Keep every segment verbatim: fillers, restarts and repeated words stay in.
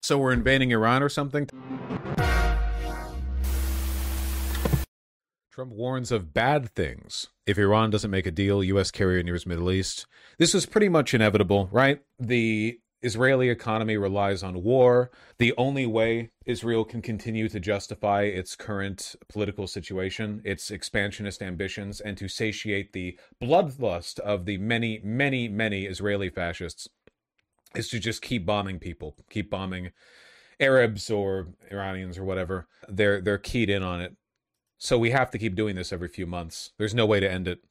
So we're invading Iran or something? Trump warns of bad things if Iran doesn't make a deal, U S carrier nears Middle East. This was pretty much inevitable, right? The Israeli economy relies on war. The only way Israel can continue to justify its current political situation, its expansionist ambitions, and to satiate the bloodlust of the many, many, many Israeli fascists is to just keep bombing people, keep bombing Arabs or Iranians or whatever. They're they're keyed in on it. So we have to keep doing this every few months. There's no way to end it.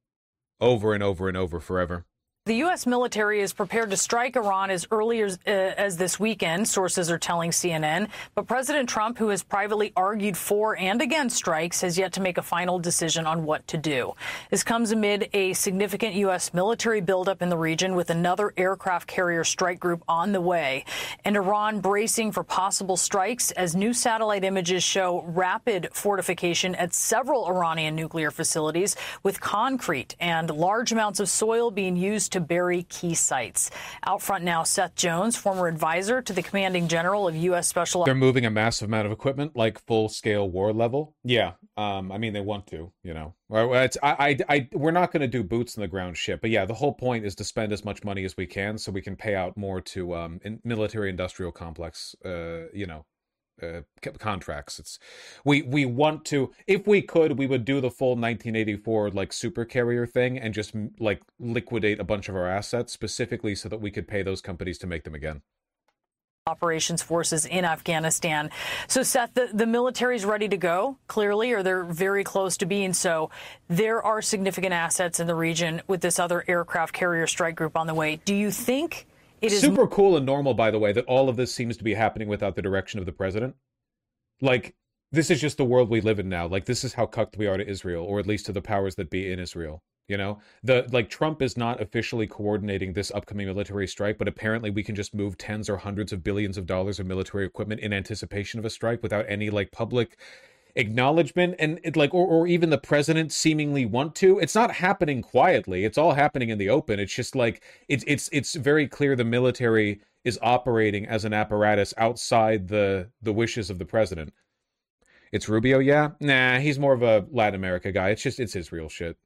Over and over and over forever. The U S military is prepared to strike Iran as early as, uh, as this weekend, sources are telling C N N. But President Trump, who has privately argued for and against strikes, has yet to make a final decision on what to do. This comes amid a significant U S military buildup in the region with another aircraft carrier strike group on the way, and Iran bracing for possible strikes as new satellite images show rapid fortification at several Iranian nuclear facilities with concrete and large amounts of soil being used to to bury key sites. Out front now, Seth Jones, former advisor to the commanding general of U S Special... They're moving a massive amount of equipment, like full-scale war level. Yeah, um, I mean, they want to, you know. It's, I, I, I, we're not going to do boots-on-the-ground shit, but yeah, the whole point is to spend as much money as we can so we can pay out more to um, in military-industrial complex, uh, you know, Uh, contracts. It's we we want to, if we could, we would do the full nineteen eighty-four like super carrier thing and just like liquidate a bunch of our assets specifically so that we could pay those companies to make them again. Operations forces in Afghanistan. So, Seth, the, the military's ready to go, clearly, or they're very close to being so. There are significant assets in the region with this other aircraft carrier strike group on the way. Do you think it is super cool and normal, by the way, that all of this seems to be happening without the direction of the president? Like, this is just the world we live in now. Like, this is how cucked we are to Israel, or at least to the powers that be in Israel. You know, the like Trump is not officially coordinating this upcoming military strike, but apparently we can just move tens or hundreds of billions of dollars of military equipment in anticipation of a strike without any like public acknowledgement, and it, like or, or even the president seemingly want to. It's not happening quietly. It's all happening in the open. It's just like it's it's it's very clear the military is operating as an apparatus outside the the wishes of the president. It's Rubio, yeah? Nah, he's more of a Latin America guy. It's just it's Israel shit.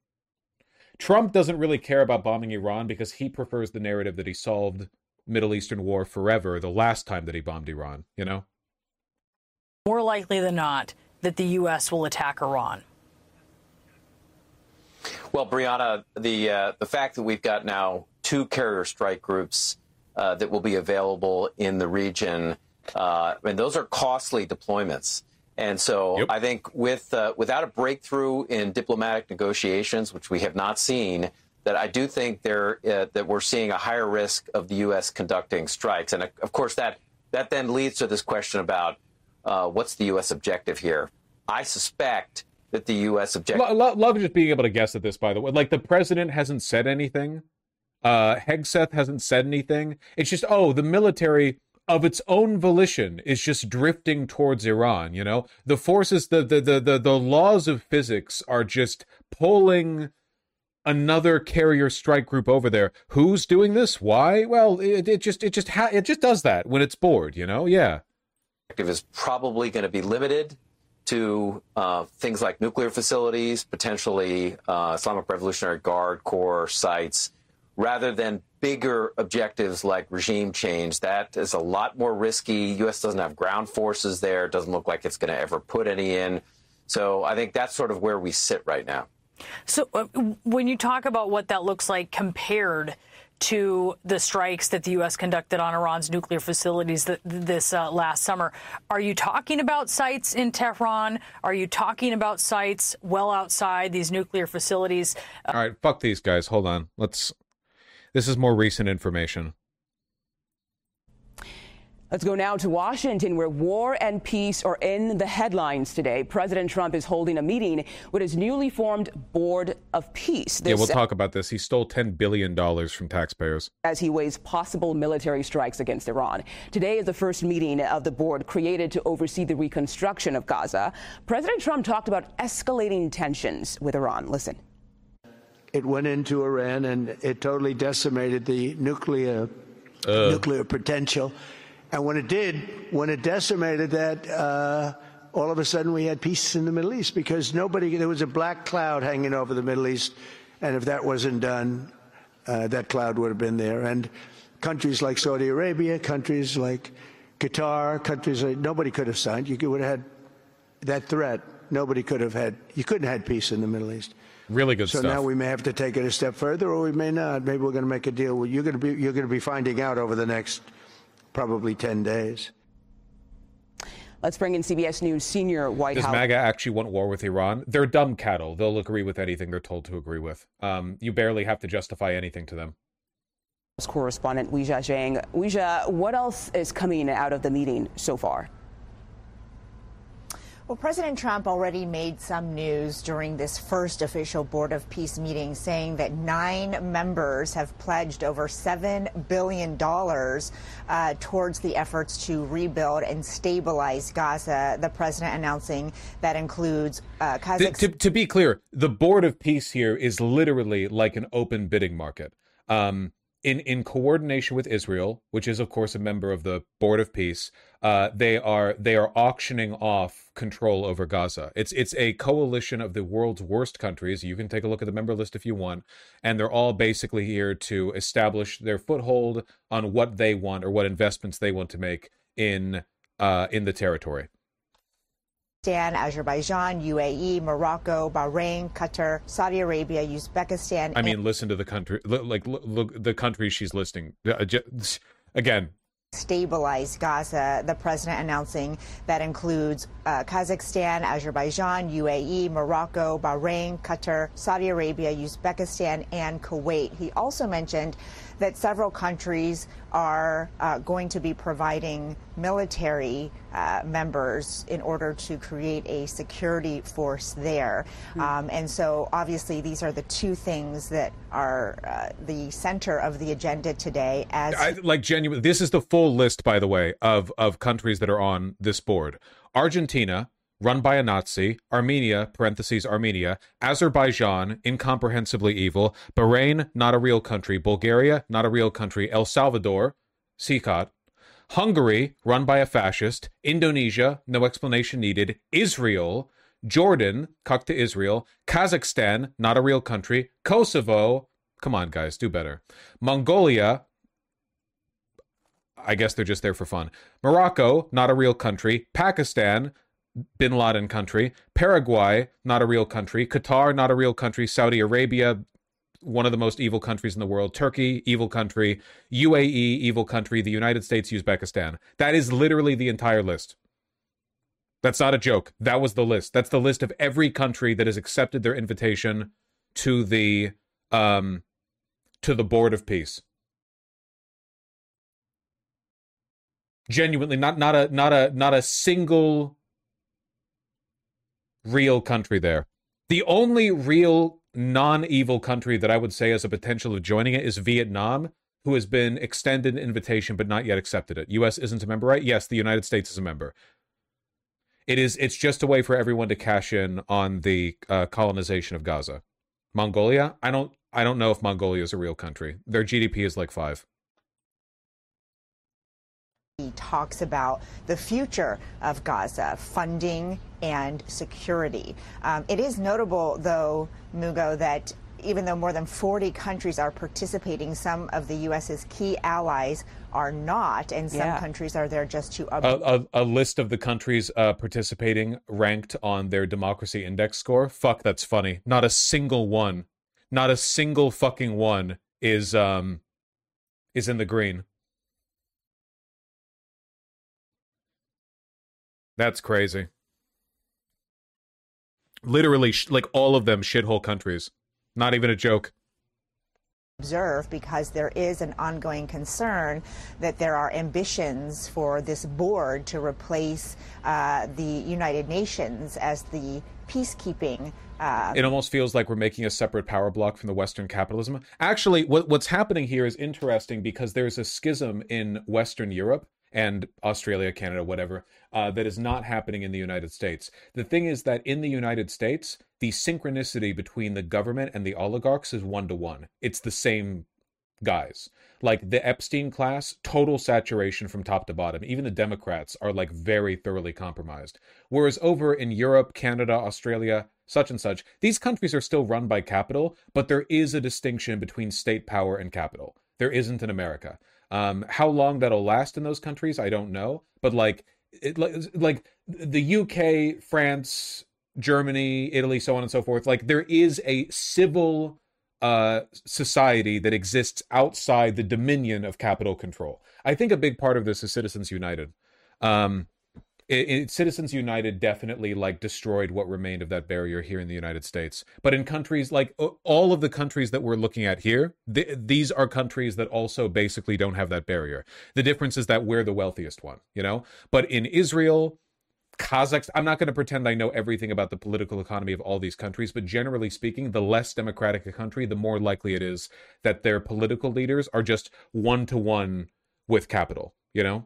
Trump doesn't really care about bombing Iran because he prefers the narrative that he solved Middle Eastern war forever the last time that he bombed Iran, you know? More likely than not that the U S will attack Iran? Well, Brianna, the uh, the fact that we've got now two carrier strike groups uh, that will be available in the region, uh, I mean, those are costly deployments. And so yep. I think with uh, without a breakthrough in diplomatic negotiations, which we have not seen, that I do think there uh, that we're seeing a higher risk of the U S conducting strikes. And, of course, that that then leads to this question about Uh, what's the U S objective here? I suspect that the U S objective... Lo- lo- love just being able to guess at this, by the way. Like, the president hasn't said anything. Uh, Hegseth hasn't said anything. It's just, oh, the military, of its own volition, is just drifting towards Iran, you know? The forces, the, the, the, the, the laws of physics are just pulling another carrier strike group over there. Who's doing this? Why? Well, it, it just, it just, ha- it just does that when it's bored, you know? Yeah. Is probably going to be limited to uh, things like nuclear facilities, potentially uh, Islamic Revolutionary Guard Corps sites, rather than bigger objectives like regime change. That is a lot more risky. U S doesn't have ground forces there. It doesn't look like it's going to ever put any in. So I think that's sort of where we sit right now. So uh, when you talk about what that looks like compared to the strikes that the U S conducted on Iran's nuclear facilities th- this uh, last summer, are you talking about sites in Tehran? Are you talking about sites well outside these nuclear facilities? Uh- All right, fuck these guys. Hold on. Let's. This is more recent information. Let's go now to Washington, where war and peace are in the headlines today. President Trump is holding a meeting with his newly formed Board of Peace. This, yeah, we'll talk about this. He stole ten billion dollars from taxpayers as he weighs possible military strikes against Iran. Today is the first meeting of the board created to oversee the reconstruction of Gaza. President Trump talked about escalating tensions with Iran. Listen. It went into Iran and it totally decimated the nuclear, uh. nuclear potential. And when it did, when it decimated that, uh, all of a sudden we had peace in the Middle East because nobody, there was a black cloud hanging over the Middle East. And if that wasn't done, uh, that cloud would have been there. And countries like Saudi Arabia, countries like Qatar, countries like, nobody could have signed. You would have had that threat. Nobody could have had, you couldn't have had peace in the Middle East. Really good so stuff. So now we may have to take it a step further, or we may not. Maybe we're going to make a deal. Well, you're going to be, you're going to be finding out over the next probably ten days. Let's bring in C B S News senior White Does House. Does MAGA actually want war with Iran? They're dumb cattle. They'll agree with anything they're told to agree with. Um, you barely have to justify anything to them. Correspondent Weijia Zhang. Weijia, what else is coming out of the meeting so far? Well, President Trump already made some news during this first official Board of Peace meeting, saying that nine members have pledged over seven billion dollars uh, towards the efforts to rebuild and stabilize Gaza. The president announcing that includes uh, Kazakhstan. To, to be clear, the Board of Peace here is literally like an open bidding market. Um, In, in coordination with Israel, which is, of course, a member of the Board of Peace, uh, they are they are auctioning off control over Gaza. It's it's a coalition of the world's worst countries. You can take a look at the member list if you want, and they're all basically here to establish their foothold on what they want or what investments they want to make in uh, in the territory. Azerbaijan, U A E, Morocco, Bahrain, Qatar, Saudi Arabia, Uzbekistan. I mean, listen to the country, like look, look the countries she's listing. Uh, just, again. Stabilize Gaza. The president announcing that includes uh, Kazakhstan, Azerbaijan, U A E, Morocco, Bahrain, Qatar, Saudi Arabia, Uzbekistan, and Kuwait. He also mentioned that several countries are uh, going to be providing military uh, members in order to create a security force there. Mm-hmm. Um, and so obviously these are the two things that are uh, the center of the agenda today. As I, like genuine, this is the full list, by the way, of, of countries that are on this board. Argentina, run by a Nazi, Armenia, parentheses, Armenia, Azerbaijan, incomprehensibly evil, Bahrain, not a real country, Bulgaria, not a real country, El Salvador, C C O T, Hungary, run by a fascist, Indonesia, no explanation needed, Israel, Jordan, cuck to Israel, Kazakhstan, not a real country, Kosovo, come on guys, do better, Mongolia, I guess they're just there for fun, Morocco, not a real country, Pakistan, Bin Laden country, Paraguay, not a real country, Qatar, not a real country, Saudi Arabia, one of the most evil countries in the world, Turkey, evil country, U A E, evil country, the United States, Uzbekistan. That is literally the entire list. That's not a joke. That was the list. That's the list of every country that has accepted their invitation to the um to the Board of Peace. Genuinely, not not a not a not a single real country there. The only real non-evil country that I would say has a potential of joining it is Vietnam, who has been extended an invitation but not yet accepted it. U S isn't a member, right? Yes, the United States is a member. It is. It's just a way for everyone to cash in on the uh, colonization of Gaza. Mongolia? I don't. I don't know if Mongolia is a real country. Their G D P is like five. He talks about the future of Gaza, funding and security. Um, it is notable, though, Mugo, that even though more than forty countries are participating, some of the U S's key allies are not, and some yeah. countries are there just to... A, a, a list of the countries uh, participating ranked on their democracy index score? Fuck, that's funny. Not a single one. Not a single fucking one is um is in the green. That's crazy. Literally, sh- like all of them shithole countries. Not even a joke. Observe, because there is an ongoing concern that there are ambitions for this board to replace uh, the United Nations as the peacekeeping. Uh, it almost feels like we're making a separate power block from the Western capitalism. Actually, what, what's happening here is interesting because there's a schism in Western Europe and Australia, Canada, whatever, uh, that is not happening in the United States. The thing is that in the United States, the synchronicity between the government and the oligarchs is one-to-one. It's the same guys. Like the Epstein class, total saturation from top to bottom. Even the Democrats are like very thoroughly compromised. Whereas over in Europe, Canada, Australia, such and such, these countries are still run by capital, but there is a distinction between state power and capital. There isn't in America. Um, how long that'll last in those countries, I don't know. But like, it, like the U K, France, Germany, Italy, so on and so forth, like there is a civil uh, society that exists outside the dominion of capital control. I think a big part of this is Citizens United. Um, it, it, Citizens United definitely like destroyed what remained of that barrier here in the United States. But in countries like all of the countries that we're looking at here, th- these are countries that also basically don't have that barrier. The difference is that we're the wealthiest one, you know? But in Israel, Kazakhstan, I'm not going to pretend I know everything about the political economy of all these countries, but generally speaking, the less democratic a country, the more likely it is that their political leaders are just one-to-one with capital, you know?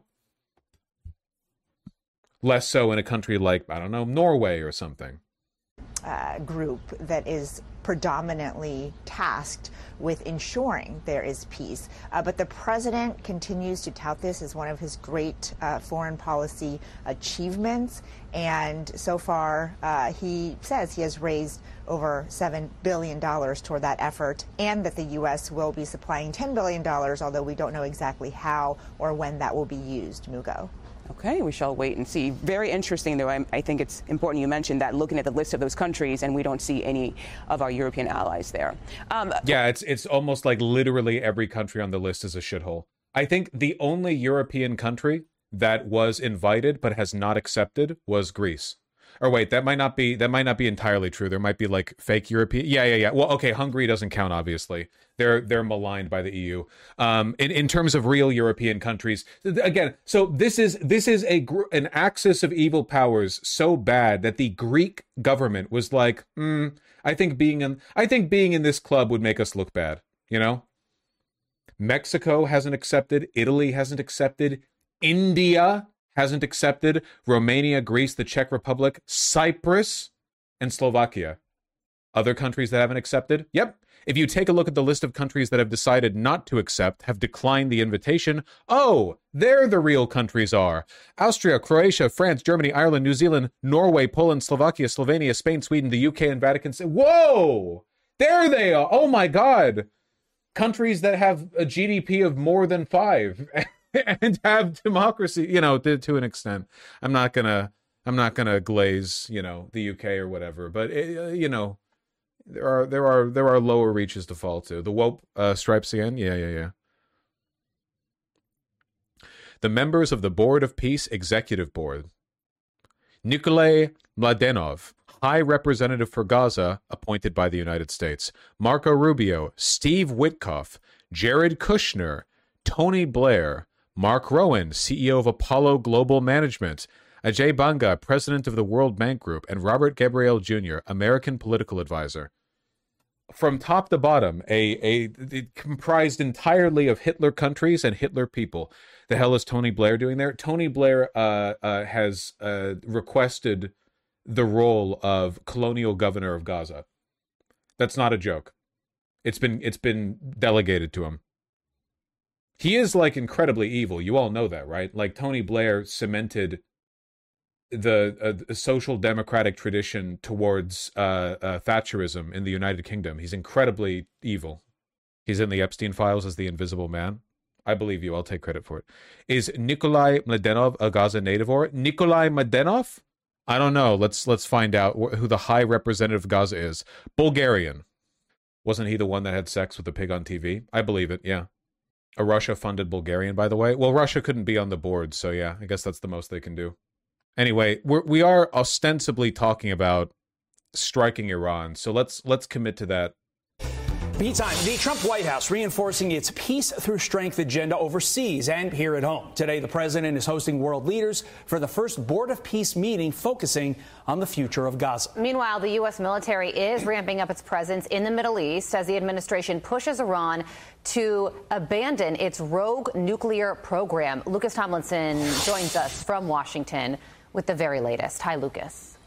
Less so in a country like, I don't know, Norway or something. Uh, group that is predominantly tasked with ensuring there is peace. Uh, but the president continues to tout this as one of his great uh, foreign policy achievements. And so far, uh, he says he has raised over seven billion dollars toward that effort, and that the U S will be supplying ten billion dollars, although we don't know exactly how or when that will be used. Mugo. Okay, we shall wait and see. Very interesting, though. I, I think it's important you mentioned that, looking at the list of those countries, and we don't see any of our European allies there. Um, yeah, it's it's almost like literally every country on the list is a shithole. I think the only European country that was invited but has not accepted was Greece. Or wait, that might not be that might not be entirely true. There might be like fake European. Yeah, yeah, yeah. Well, okay, Hungary doesn't count, obviously. They're they're maligned by the E U. Um, in in terms of real European countries, again. So this is this is a an axis of evil powers so bad that the Greek government was like, mm, I think being in I think being in this club would make us look bad. You know, Mexico hasn't accepted. Italy hasn't accepted. India hasn't accepted. Romania, Greece, the Czech Republic, Cyprus, and Slovakia. Other countries that haven't accepted? Yep. If you take a look at the list of countries that have decided not to accept, have declined the invitation, oh, there the real countries are. Austria, Croatia, France, Germany, Ireland, New Zealand, Norway, Poland, Slovakia, Slovenia, Spain, Sweden, the U K, and Vatican City. Whoa! There they are! Oh my God! Countries that have a G D P of more than five. And have democracy, you know, to, to an extent. I'm not gonna, I'm not gonna glaze, you know, the U K or whatever. But it, uh, you know, there are there are there are lower reaches to fall to. The W O P uh, stripes again, yeah, yeah, yeah. The members of the Board of Peace Executive Board: Nikolay Mladenov, High Representative for Gaza, appointed by the United States; Marco Rubio, Steve Witkoff, Jared Kushner, Tony Blair, Mark Rowan, C E O of Apollo Global Management; Ajay Banga, President of the World Bank Group; and Robert Gabriel Junior, American political advisor. From top to bottom, a, a it comprised entirely of Hitler countries and Hitler people. The hell is Tony Blair doing there? Tony Blair uh, uh, has uh, requested the role of colonial governor of Gaza. That's not a joke. It's been it's been delegated to him. He is like incredibly evil. You all know that, right? Like Tony Blair cemented the uh, social democratic tradition towards uh, uh, Thatcherism in the United Kingdom. He's incredibly evil. He's in the Epstein files as the Invisible Man. I believe you. I'll take credit for it. Is Nikolay Mladenov a Gaza native or Nikolay Mladenov? I don't know. Let's let's find out wh- who the High Representative of Gaza is. Bulgarian. Wasn't he the one that had sex with the pig on T V? I believe it. Yeah. A Russia-funded Bulgarian, by the way. Well, Russia couldn't be on the board, so yeah, I guess that's the most they can do. Anyway, we're, we are ostensibly talking about striking Iran, so let's let's commit to that. Meantime, the Trump White House reinforcing its peace through strength agenda overseas and here at home. Today, the president is hosting world leaders for the first Board of Peace meeting focusing on the future of Gaza. Meanwhile, the U S military is ramping up its presence in the Middle East as the administration pushes Iran to abandon its rogue nuclear program. Lucas Tomlinson joins us from Washington with the very latest. Hi, Lucas.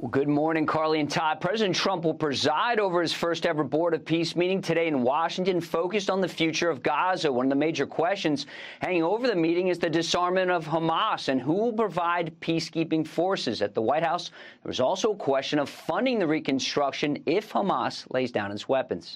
Well, good morning, Carly and Todd. President Trump will preside over his first ever Board of Peace meeting today in Washington, focused on the future of Gaza. One of the major questions hanging over the meeting is the disarmament of Hamas and who will provide peacekeeping forces. At the White House, there was also a question of funding the reconstruction if Hamas lays down its weapons.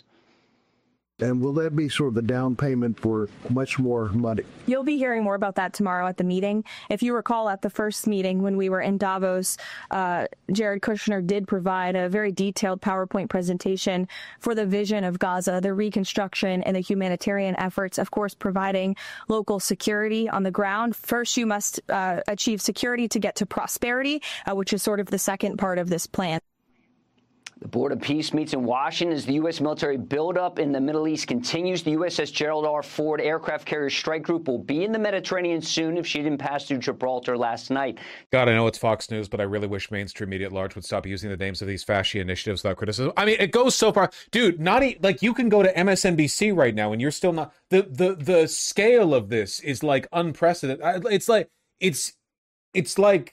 And will that be sort of the down payment for much more money? You'll be hearing more about that tomorrow at the meeting. If you recall, at the first meeting when we were in Davos, uh, Jared Kushner did provide a very detailed PowerPoint presentation for the vision of Gaza, the reconstruction and the humanitarian efforts, of course, providing local security on the ground. First, you must uh, achieve security to get to prosperity, uh, which is sort of the second part of this plan. The Board of Peace meets in Washington as the U S military buildup in the Middle East continues. The U S S Gerald R. Ford aircraft carrier strike group will be in the Mediterranean soon if she didn't pass through Gibraltar last night. God, I know it's Fox News, but I really wish mainstream media at large would stop using the names of these fasci initiatives without criticism. I mean, it goes so far. Dude, not e- like you can go to M S N B C right now and you're still not... The, the, the scale of this is like unprecedented. It's like... It's, it's like...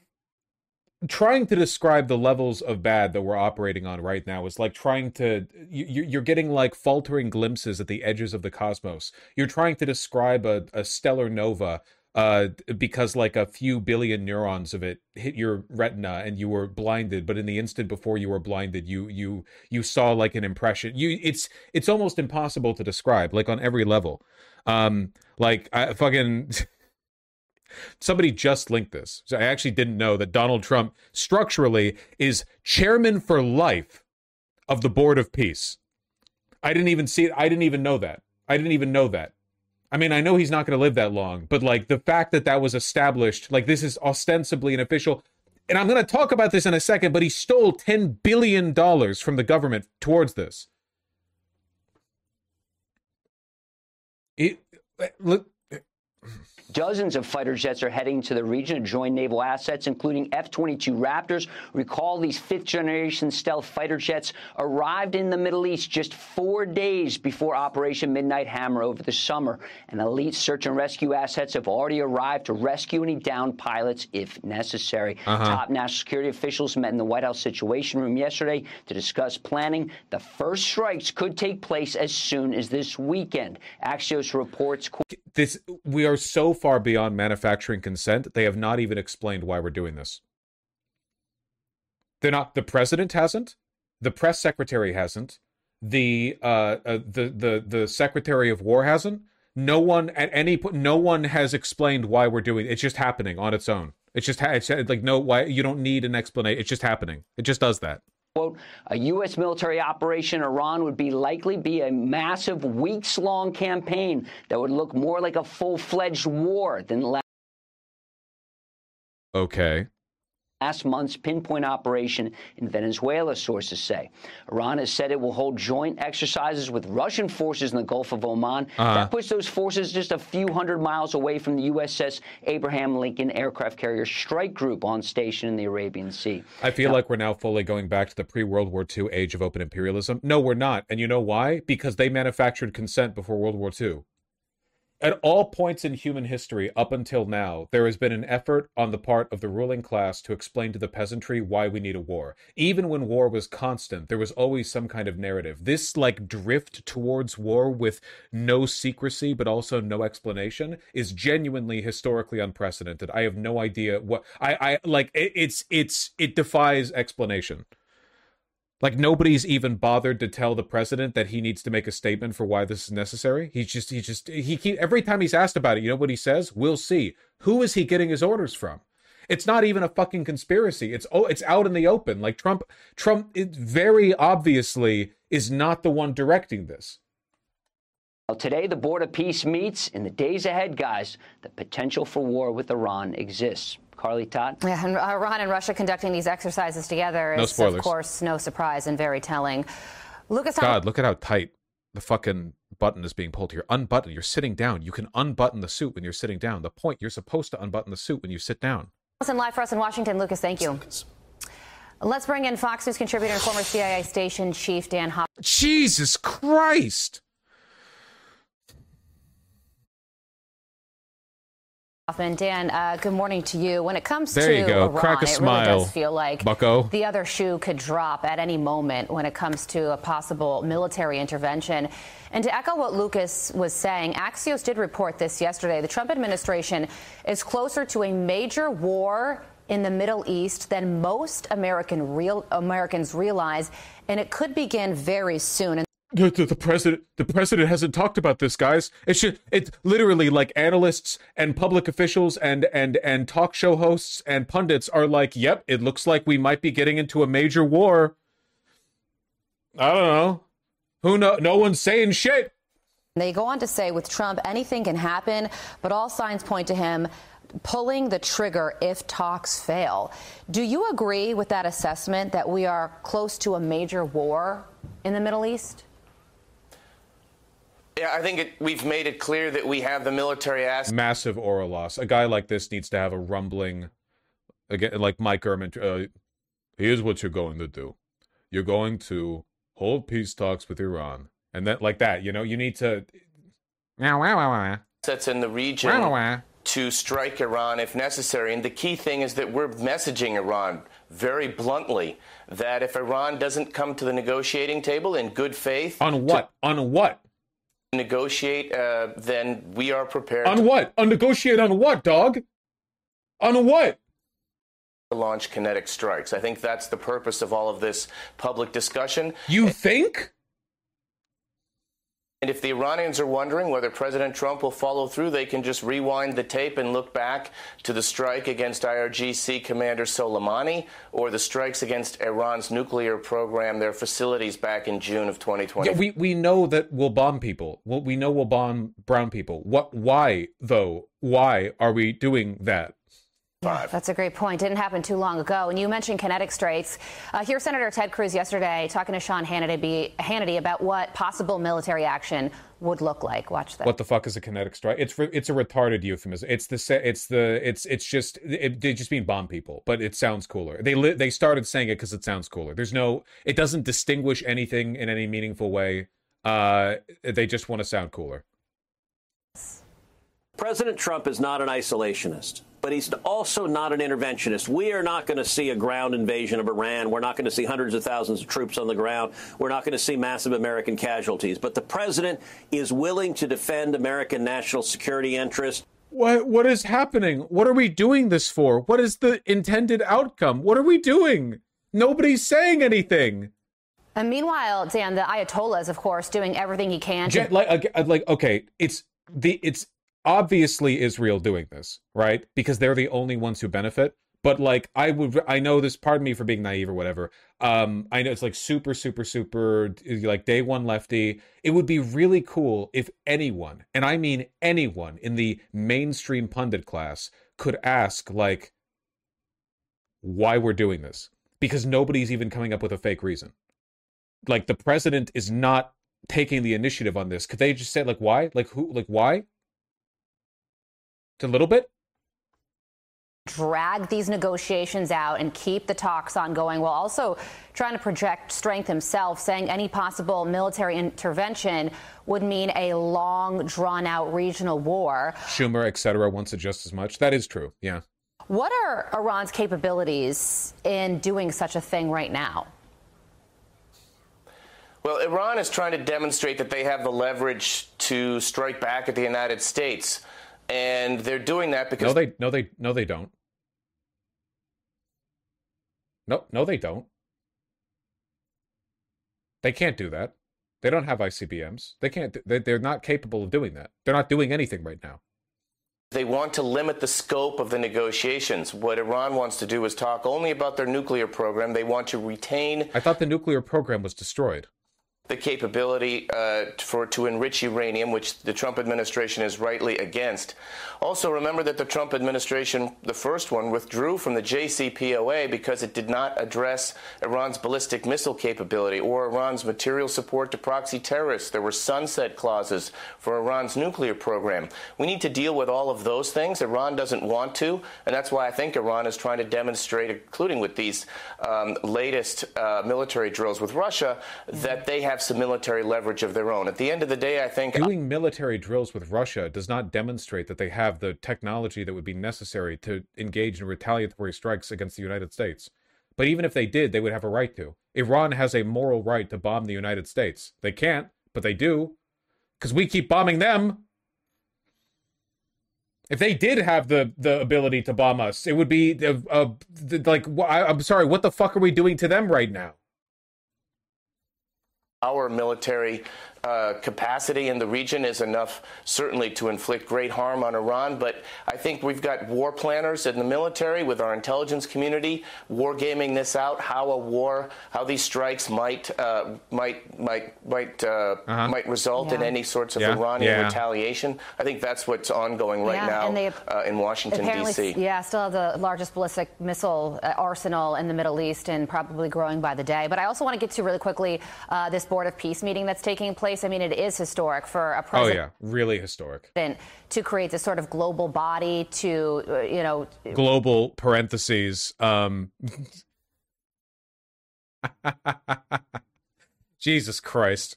Trying to describe the levels of bad that we're operating on right now is like trying to, you, you're getting like faltering glimpses at the edges of the cosmos. You're trying to describe a, a stellar nova uh, because like a few billion neurons of it hit your retina and you were blinded. But in the instant before you were blinded, you you you saw like an impression. You it's it's almost impossible to describe, like on every level. Um, like I fucking. Somebody just linked this. So I actually didn't know that Donald Trump structurally is chairman for life of the Board of Peace. I didn't even see it. I didn't even know that. I didn't even know that. I mean, I know he's not going to live that long, but like the fact that that was established, like this is ostensibly an official, and I'm going to talk about this in a second, but he stole ten billion dollars from the government towards this. It, look. Dozens of fighter jets are heading to the region to join naval assets, including F twenty-two Raptors. Recall these fifth-generation stealth fighter jets arrived in the Middle East just four days before Operation Midnight Hammer over the summer. And elite search and rescue assets have already arrived to rescue any downed pilots if necessary. Uh-huh. Top national security officials met in the White House Situation Room yesterday to discuss planning. The first strikes could take place as soon as this weekend. Axios reports... This, we are so far beyond manufacturing consent, they have not even explained why we're doing this. They're not, the president hasn't, the press secretary hasn't, the uh, uh the the the secretary of war hasn't. No one at any point, no one has explained why we're doing it. It's just happening on its own. It's just, it's like, no, why, you don't need an explanation. It's just happening. It just does that. Quote, a U S military operation in Iran would be likely be a massive weeks-long campaign that would look more like a full-fledged war than last. Okay. Last month's pinpoint operation in Venezuela, sources say. Iran has said it will hold joint exercises with Russian forces in the Gulf of Oman. Uh-huh. That puts those forces just a few hundred miles away from the U S S Abraham Lincoln aircraft carrier strike group on station in the Arabian Sea. I feel now, like we're now fully going back to the pre-World War Two age of open imperialism. No, we're not. And you know why? Because they manufactured consent before World War Two. At all points in human history up until now, there has been an effort on the part of the ruling class to explain to the peasantry why we need a war. Even when war was constant, there was always some kind of narrative. This, like, drift towards war with no secrecy, but also no explanation, is genuinely historically unprecedented. I have no idea what... I, I like, it, it's, it's, it defies explanation. Like, nobody's even bothered to tell the president that he needs to make a statement for why this is necessary. He's just, he just, he keep, every time he's asked about it, you know what he says? We'll see. Who is he getting his orders from? It's not even a fucking conspiracy. It's, oh, it's out in the open. Like, Trump, Trump it very obviously is not the one directing this. Well, today, the Board of Peace meets. In the days ahead, guys, the potential for war with Iran exists. Carly, Todd? Yeah, and Iran and Russia conducting these exercises together no is, spoilers. Of course, no surprise and very telling. Lucas, God, look at how tight the fucking button is being pulled here. Unbutton. You're sitting down. You can unbutton the suit when you're sitting down. The point, you're supposed to unbutton the suit when you sit down. Listen, live for us in Washington. Lucas, thank you. Let's bring in Fox News contributor and former C I A station chief Dan Hopkins. Jesus Christ. Dan, uh, good morning to you. When it comes there to you go. Iran, Crack a it smile, really does feel like bucko. The other shoe could drop at any moment when it comes to a possible military intervention. And to echo what Lucas was saying, Axios did report this yesterday. The Trump administration is closer to a major war in the Middle East than most American real Americans realize, and it could begin very soon. And The, the, the president, the president hasn't talked about this, guys. It's just, it's literally like analysts and public officials and and and talk show hosts and pundits are like, "Yep, it looks like we might be getting into a major war." I don't know. Who know? No one's saying shit. They go on to say, with Trump, anything can happen, but all signs point to him pulling the trigger if talks fail. Do you agree with that assessment that we are close to a major war in the Middle East? Yeah, I think it, we've made it clear that we have the military ass. Massive oral loss. A guy like this needs to have a rumbling, again, like Mike Gurman. Uh, here's what you're going to do. You're going to hold peace talks with Iran. And that, like that, you know, you need to. That's in the region to strike Iran if necessary. And the key thing is that we're messaging Iran very bluntly that if Iran doesn't come to the negotiating table in good faith. On what? On what? Negotiate, uh, then we are prepared. On what? On negotiate on what, dog? On what? To launch kinetic strikes. I think that's the purpose of all of this public discussion. You think? And if the Iranians are wondering whether President Trump will follow through, they can just rewind the tape and look back to the strike against I R G C Commander Soleimani or the strikes against Iran's nuclear program, their facilities back in June of twenty twenty. Yeah, we, we know that we'll bomb people. Well, we know we'll bomb brown people. What? Why, though? Why are we doing that? Yeah, that's a great point. Didn't happen too long ago. And you mentioned kinetic strikes. Uh, here's Senator Ted Cruz yesterday talking to Sean Hannity, be, Hannity about what possible military action would look like. Watch that. What the fuck is a kinetic strike? It's it's a retarded euphemism. It's the it's the it's it's just it, they just mean bomb people, but it sounds cooler. They li- they started saying it because it sounds cooler. There's no it doesn't distinguish anything in any meaningful way. Uh, they just want to sound cooler. President Trump is not an isolationist, but he's also not an interventionist. We are not going to see a ground invasion of Iran. We're not going to see hundreds of thousands of troops on the ground. We're not going to see massive American casualties. But the president is willing to defend American national security interests. What what is happening? What are we doing this for? What is the intended outcome? What are we doing? Nobody's saying anything. And meanwhile, Dan, the Ayatollah is, of course, doing everything he can. To- like, like, okay, it's the it's. Obviously Israel doing this, right? Because they're the only ones who benefit. But like, I would, I know this, pardon me for being naive or whatever. Um, I know it's like super, super, super, like day one lefty. It would be really cool if anyone, and I mean anyone in the mainstream pundit class could ask like, why we're doing this. Because nobody's even coming up with a fake reason. Like the president is not taking the initiative on this. Could they just say like, why? Like who, like why? A little bit. Drag these negotiations out and keep the talks ongoing while also trying to project strength himself, saying any possible military intervention would mean a long, drawn-out regional war. Schumer, et cetera, wants it just as much. That is true, yeah. What are Iran's capabilities in doing such a thing right now? Well, Iran is trying to demonstrate that they have the leverage to strike back at the United States. And they're doing that because no, they no they no they don't. No, no, they don't. They can't do that. They don't have I C B Ms. They can't. They, they're not capable of doing that. They're not doing anything right now. They want to limit the scope of the negotiations. What Iran wants to do is talk only about their nuclear program. They want to retain. I thought the nuclear program was destroyed. The capability uh, for to enrich uranium, which the Trump administration is rightly against. Also, remember that the Trump administration, the first one, withdrew from the J C P O A because it did not address Iran's ballistic missile capability or Iran's material support to proxy terrorists. There were sunset clauses for Iran's nuclear program. We need to deal with all of those things. Iran doesn't want to, and that's why I think Iran is trying to demonstrate, including with these um, latest uh, military drills with Russia, that they have some military leverage of their own. At the end of the day, I think doing military drills with Russia does not demonstrate that they have the technology that would be necessary to engage in retaliatory strikes against the United States. But even if they did, they would have a right to. Iran has a moral right to bomb the United States. They can't, but they do, because we keep bombing them. If they did have the, the ability to bomb us, it would be uh, uh, like, I, I'm sorry, what the fuck are we doing to them right now? Our military uh, capacity in the region is enough, certainly, to inflict great harm on Iran. But I think we've got war planners in the military with our intelligence community wargaming this out, how a war, how these strikes might uh, might might might uh, uh-huh. might result yeah. in any sorts of yeah. Iranian yeah. retaliation. I think that's what's ongoing right yeah. now and they, uh, in Washington, D C Yeah, still have the largest ballistic missile arsenal in the Middle East and probably growing by the day. But I also want to get to really quickly uh, this Board of Peace meeting that's taking place. I mean, it is historic for a president. Oh, yeah, really historic. To create this sort of global body to, uh, you know. Global parentheses. Um, Jesus Christ.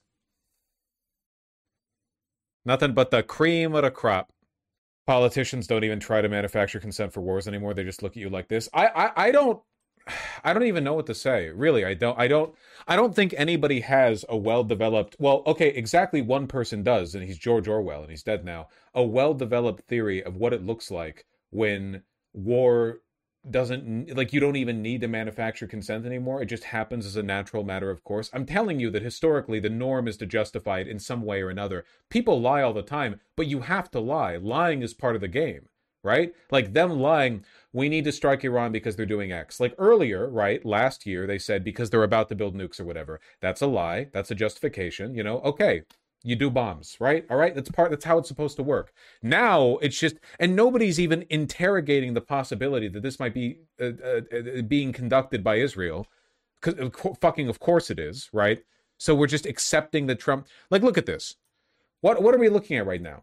Nothing but the cream of the crop. Politicians don't even try to manufacture consent for wars anymore. They just look at you like this. I, I, I don't. I don't even know what to say. Really, I don't. I don't. I don't think anybody has a well-developed. Well, okay, exactly one person does, and he's George Orwell, and he's dead now. A well-developed theory of what it looks like when war doesn't, like, you don't even need to manufacture consent anymore. It just happens as a natural matter of course. I'm telling you that historically the norm is to justify it in some way or another. People lie all the time, but you have to lie. Lying is part of the game. Right? Like them lying, we need to strike Iran because they're doing X. Like earlier, right, last year, they said because they're about to build nukes or whatever. That's a lie. That's a justification. You know, okay, you do bombs, right? All right, that's part, that's how it's supposed to work. Now, it's just, and nobody's even interrogating the possibility that this might be uh, uh, being conducted by Israel. Because fucking of course it is, right? So we're just accepting that Trump, like, look at this. What What are we looking at right now?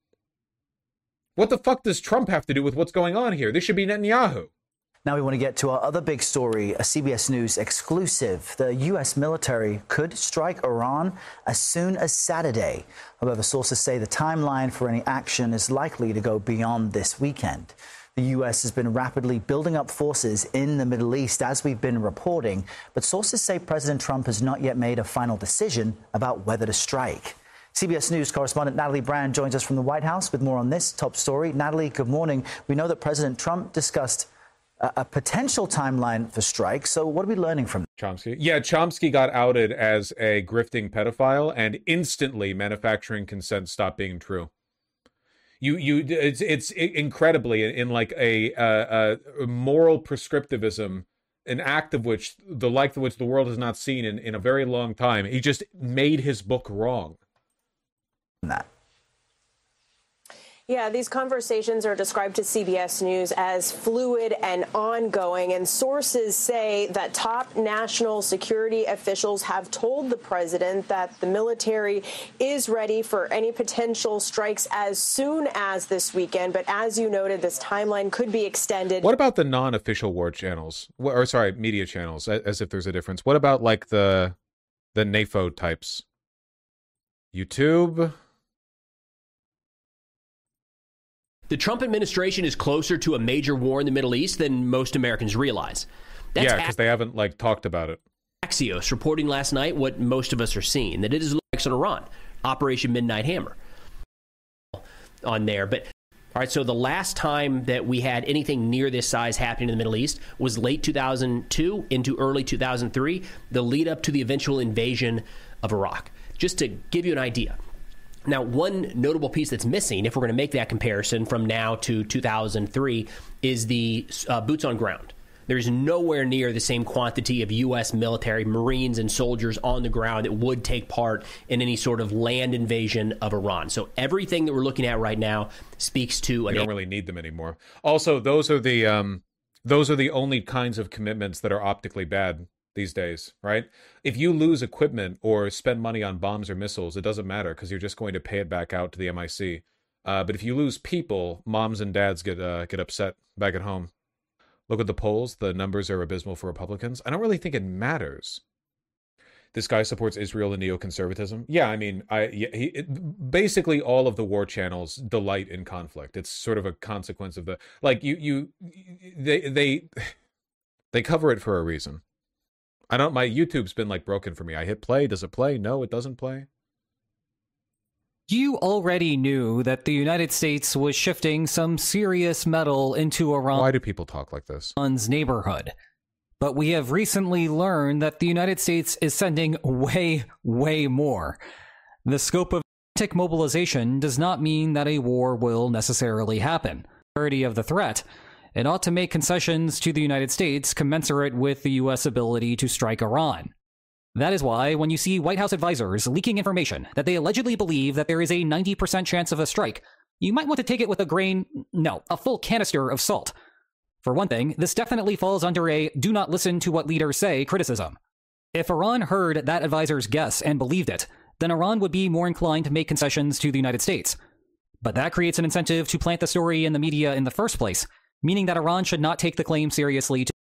What the fuck does Trump have to do with what's going on here? This should be Netanyahu. Now we want to get to our other big story, a C B S News exclusive. The U S military could strike Iran as soon as Saturday. However, sources say the timeline for any action is likely to go beyond this weekend. The U S has been rapidly building up forces in the Middle East, as we've been reporting, but sources say President Trump has not yet made a final decision about whether to strike. C B S News correspondent Natalie Brand joins us from the White House with more on this top story. Natalie, good morning. We know that President Trump discussed a, a potential timeline for strikes. So what are we learning from Chomsky? Yeah, Chomsky got outed as a grifting pedophile, and instantly manufacturing consent stopped being true. You, you, it's, it's incredibly in, in like a, a, a moral prescriptivism, an act of which the like of which the world has not seen in, in a very long time. He just made his book wrong. That. Yeah, these conversations are described to C B S News as fluid and ongoing, and sources say that top national security officials have told the president that the military is ready for any potential strikes as soon as this weekend. But as you noted, this timeline could be extended. What about the non-official war channels, or sorry, media channels, as if there's a difference? What about like the the N A F O types? YouTube? The Trump administration is closer to a major war in the Middle East than most Americans realize. That's yeah, because they haven't like talked about it. Axios reporting last night what most of us are seeing, that it is like on Iran, Operation Midnight Hammer on there. But all right, so the last time that we had anything near this size happening in the Middle East was late two thousand two into early two thousand three, the lead up to the eventual invasion of Iraq. Just to give you an idea. Now, one notable piece that's missing, if we're going to make that comparison from now to two thousand three, is the uh, boots on ground. There's nowhere near the same quantity of U S military, Marines, and soldiers on the ground that would take part in any sort of land invasion of Iran. So everything that we're looking at right now speaks to... We don't really need them anymore. Also, those are the um, those are the only kinds of commitments that are optically bad these days, right? If you lose equipment or spend money on bombs or missiles, it doesn't matter because you're just going to pay it back out to the M I C. Uh, but if you lose people, moms and dads get uh, get upset back at home. Look at the polls. The numbers are abysmal for Republicans. I don't really think it matters. this guy supports Israel and neoconservatism. Yeah, I mean, I yeah, he, it, basically all of the war channels delight in conflict. It's sort of a consequence of the like you you they they they cover it for a reason. I don't. My YouTube's been like broken for me. I hit play. Does it play? No, it doesn't play. You already knew that the United States was shifting some serious metal into Iran. Why do people talk like this? Iran's neighborhood. But we have recently learned that the United States is sending way, way more. The scope of Atlantic mobilization does not mean that a war will necessarily happen. The severity of the threat, it ought to make concessions to the United States commensurate with the U S ability to strike Iran. That is why when you see White House advisors leaking information that they allegedly believe that there is a ninety percent chance of a strike, you might want to take it with a grain, no, a full canister of salt. For one thing, this definitely falls under a do not listen to what leaders say criticism. If Iran heard that advisor's guess and believed it, then Iran would be more inclined to make concessions to the United States. But that creates an incentive to plant the story in the media in the first place, meaning that Iran should not take the claim seriously. To-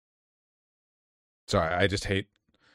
Sorry, I just hate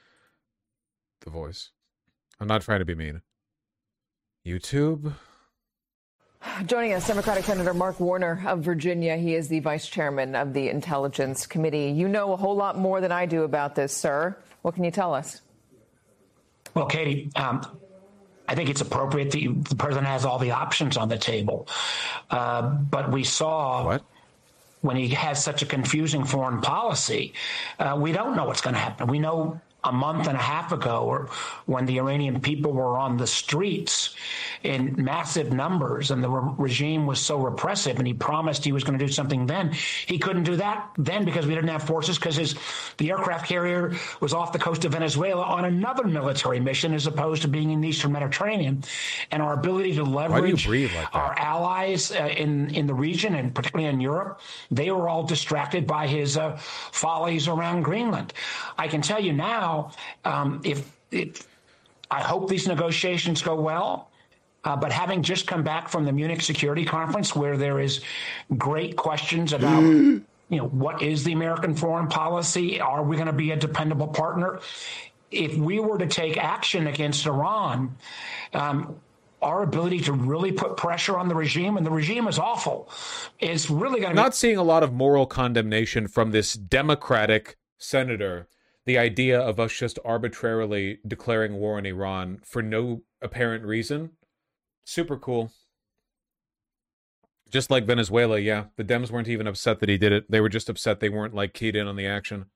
the voice. I'm not trying to be mean. YouTube? Joining us, Democratic Senator Mark Warner of Virginia. He is the vice chairman of the Intelligence Committee. You know a whole lot more than I do about this, sir. What can you tell us? Well, Katie, um, I think it's appropriate that you, the president has all the options on the table. Uh, but we saw what? when he has such a confusing foreign policy, uh, we don't know what's going to happen. We know a month and a half ago, or when the Iranian people were on the streets in massive numbers and the re- regime was so repressive, and he promised he was going to do something then. He couldn't do that then because we didn't have forces, because his the aircraft carrier was off the coast of Venezuela on another military mission as opposed to being in the Eastern Mediterranean. And our ability to leverage like our allies uh, in, in the region, and particularly in Europe, they were all distracted by his uh, follies around Greenland. I can tell you now, Um, if, if I hope these negotiations go well, uh, but having just come back from the Munich Security Conference, where there is great questions about, you know, what is the American foreign policy? Are we going to be a dependable partner? If we were to take action against Iran, um, our ability to really put pressure on the regime, and the regime is awful, is really going to. Not seeing a lot of moral condemnation from this Democratic senator. The idea of us just arbitrarily declaring war on Iran for no apparent reason, super cool. Just like Venezuela, yeah. The Dems weren't even upset that he did it. They were just upset they weren't, like, keyed in on the action.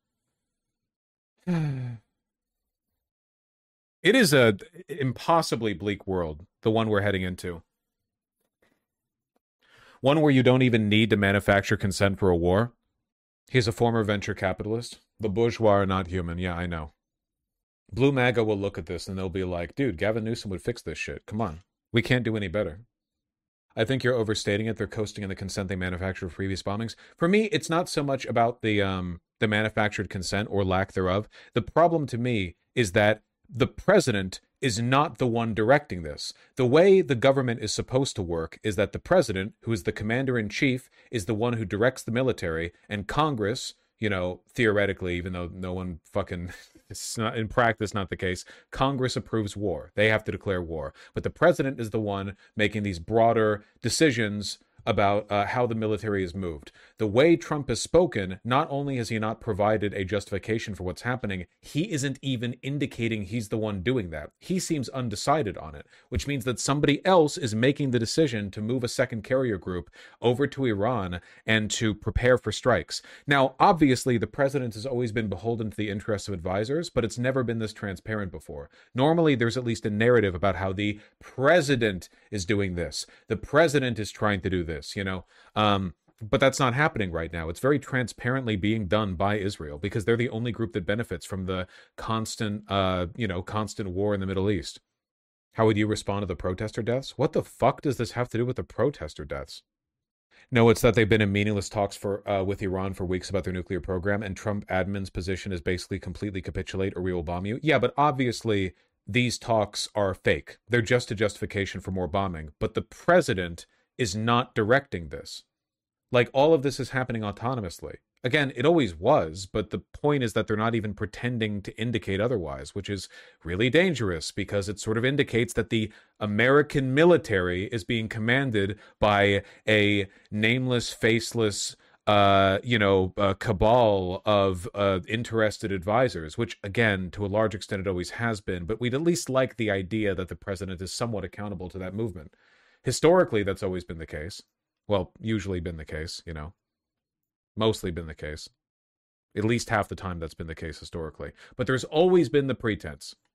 It is a impossibly bleak world, the one we're heading into. One where you don't even need to manufacture consent for a war. He's a former venture capitalist. The bourgeois are not human. Yeah, I know. Blue MAGA will look at this and they'll be like, dude, Gavin Newsom would fix this shit. Come on. We can't do any better. I think you're overstating it. They're coasting in the consent they manufactured for previous bombings. For me, it's not so much about the um the manufactured consent or lack thereof. The problem to me is that the president is not the one directing this. The way the government is supposed to work is that the president, who is the commander-in-chief, is the one who directs the military, and Congress, you know, theoretically, even though no one fucking, it's not in practice not the case, Congress approves war. They have to declare war. But the president is the one making these broader decisions about uh, how the military is moved. The way Trump has spoken, not only has he not provided a justification for what's happening, he isn't even indicating he's the one doing that. He seems undecided on it, which means that somebody else is making the decision to move a second carrier group over to Iran and to prepare for strikes. Now, obviously, the president has always been beholden to the interests of advisors, but it's never been this transparent before. Normally, there's at least a narrative about how the president is doing this. The president is trying to do this, you know? Um, but that's not happening right now. It's very transparently being done by Israel because they're the only group that benefits from the constant, uh, you know, constant war in the Middle East. How would you respond to the protester deaths? What the fuck does this have to do with the protester deaths? No, it's that they've been in meaningless talks for uh, with Iran for weeks about their nuclear program, and Trump admin's position is basically completely capitulate or we will bomb you. Yeah, but obviously these talks are fake. They're just a justification for more bombing. But the president is not directing this. Like, all of this is happening autonomously. Again, it always was, but the point is that they're not even pretending to indicate otherwise, which is really dangerous because it sort of indicates that the American military is being commanded by a nameless, faceless, uh, you know, uh, cabal of uh, interested advisors, which, again, to a large extent, it always has been. But we'd at least like the idea that the president is somewhat accountable to that movement. Historically, that's always been the case. Well, usually been the case, you know. Mostly been the case. At least half the time that's been the case historically. But there's always been the pretense.